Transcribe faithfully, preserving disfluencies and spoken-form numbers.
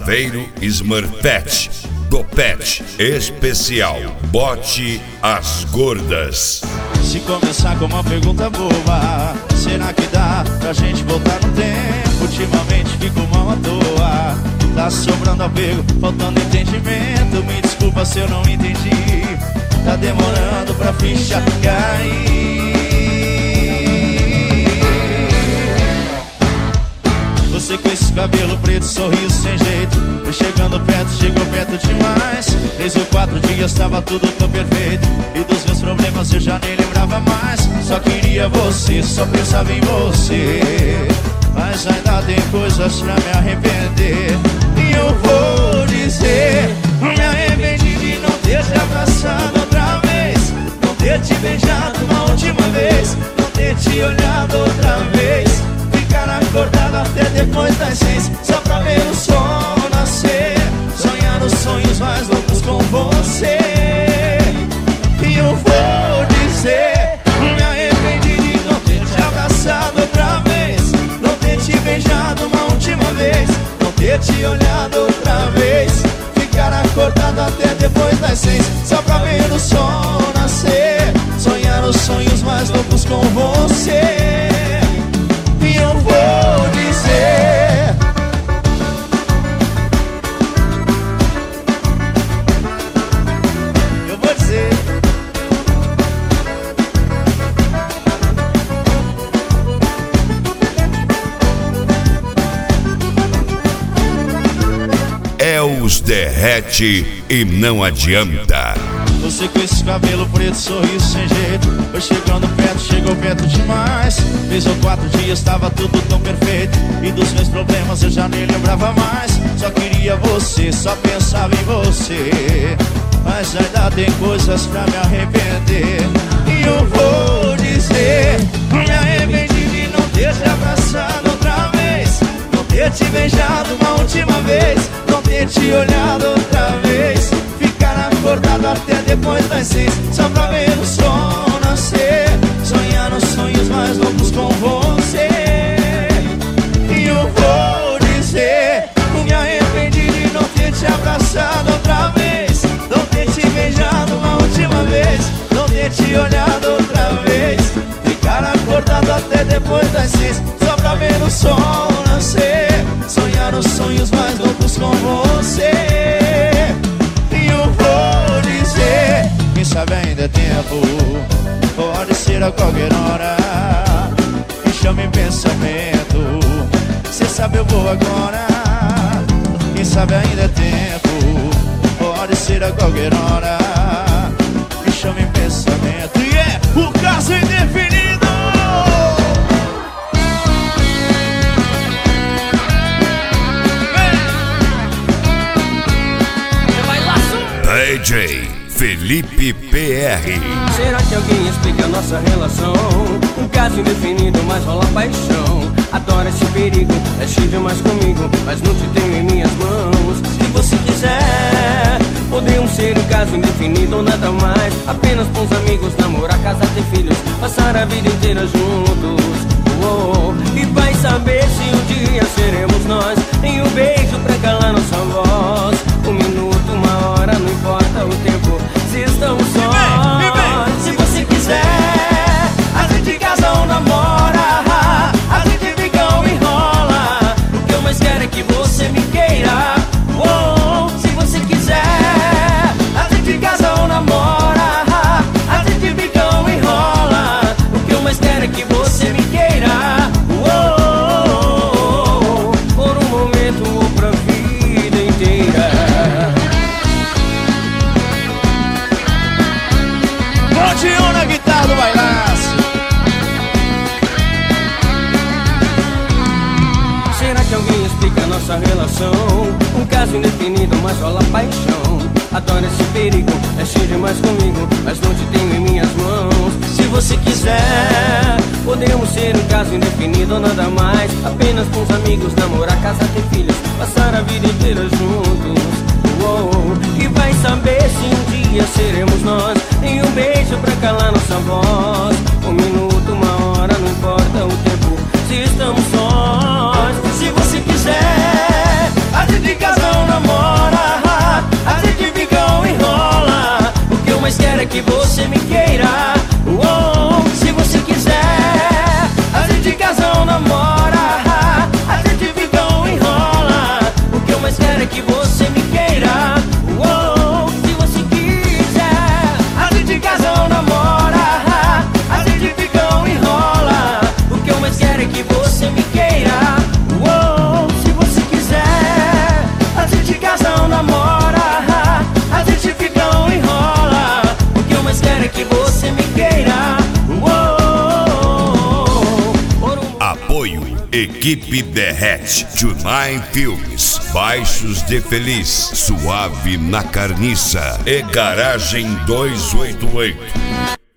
Chaveiro Smurfette do Pet Especial Bote as Gordas. Se começar com uma pergunta boa, será que dá pra gente voltar no tempo? Ultimamente fico mal à toa, tá sobrando apego, faltando entendimento. Me desculpa se eu não entendi, tá demorando pra ficha cair. Você com esse cabelo preto, sorriso sem jeito, foi chegando perto, chegou perto demais. Três ou quatro dias tava tudo tão perfeito, e dos meus problemas eu já nem lembrava mais. Só queria você, só pensava em você, mas ainda tem coisas pra me arrepender. E eu vou dizer, me arrependi de não ter te abraçado outra vez, não ter te beijado uma última vez, não ter te olhado outra vez, ficar acordado até depois das seis, só pra ver o sol nascer, sonhar os sonhos mais loucos com você. E eu vou dizer, me arrependi de não ter te abraçado outra vez, não ter te beijado uma última vez, não ter te olhado outra vez, ficar acordado até depois das seis, só pra ver o sol nascer, sonhar os sonhos mais loucos com você. E eu vou dizer, eu vou dizer, É os derrete e não adianta. você com esse cabelo preto, sorriso sem jeito, foi chegando perto, chegou perto demais. Três ou quatro dias tava tudo tão perfeito, e dos meus problemas eu já nem lembrava mais. Só queria você, só pensava em você, mas ainda tem coisas pra me arrepender. E eu vou dizer, me arrependi de não ter te abraçado outra vez, não ter te beijado uma última vez, não ter te olhado outra vez, ficar acordado até depois das seis, só pra ver o sol nascer, sonhar os sonhos mais loucos com você. E eu vou dizer, me arrependi de não ter te abraçado outra vez, não ter te beijado uma última vez, não ter te olhado outra vez, ficar acordado até depois das seis, só pra ver o sol nascer, sonhar os sonhos mais loucos com você. Quem sabe ainda é tempo, pode ser a qualquer hora, me chama em pensamento, cê sabe eu vou agora. Quem sabe ainda é tempo, pode ser a qualquer hora, me chama em pensamento. E é o caso indefinido. D J Felipe P R. Será que alguém explica a nossa relação? Um caso indefinido, mas rola paixão. Adoro esse perigo, é cheio demais comigo, mas não te tenho em minhas mãos. Se você quiser, podemos ser um caso indefinido ou nada mais, apenas bons amigos, namorar, casar, ter filhos, passar a vida inteira juntos. Oh, oh. E vai saber se um dia seremos nós, em um beijo pra calar nossa voz. Um minuto, uma hora, não importa o tempo, se estamos sós. Se você quiser, a gente casa ou namora, a gente fica ou enrola. O que eu mais quero é que você me queira. Oh, se você quiser, a gente casa ou namora, a gente fica ou enrola. O que eu mais quero é que você me queira. Oh, por um momento ou pra vida inteira. Botinho na guitarra do bailaço. Será que alguém explica a nossa relação? Um caso indefinido, mas rola paixão. Adoro esse perigo, é cheio demais comigo, mas não te tenho em minhas mãos. Se você quiser, podemos ser um caso indefinido ou nada mais, apenas com os amigos, namorar, casar, ter filhos, passar a vida inteira juntos. Oh, e vai saber se um dia seremos nós, em um beijo pra calar nossa voz. Um minuto, uma hora, não importa o tempo, se estamos sós. Se você quiser, a gente casa ou que você me queira. Uou, se você quiser, a gente casa ou namora, a gente fica ou enrola. O que eu mais quero é que você me queira. Uou, se você quiser, a gente casa ou namora, a gente fica ou enrola. O que eu mais quero é que você me queira. Uou, se você quiser, a gente casa ou namora, a gente fica ou enrola. O que eu mais quero é que você me queira. Uou. Apoio Equipe Derrete, Tunai Filmes, Baixos de Feliz, Suave na Carniça e Garagem duzentos e oitenta e oito.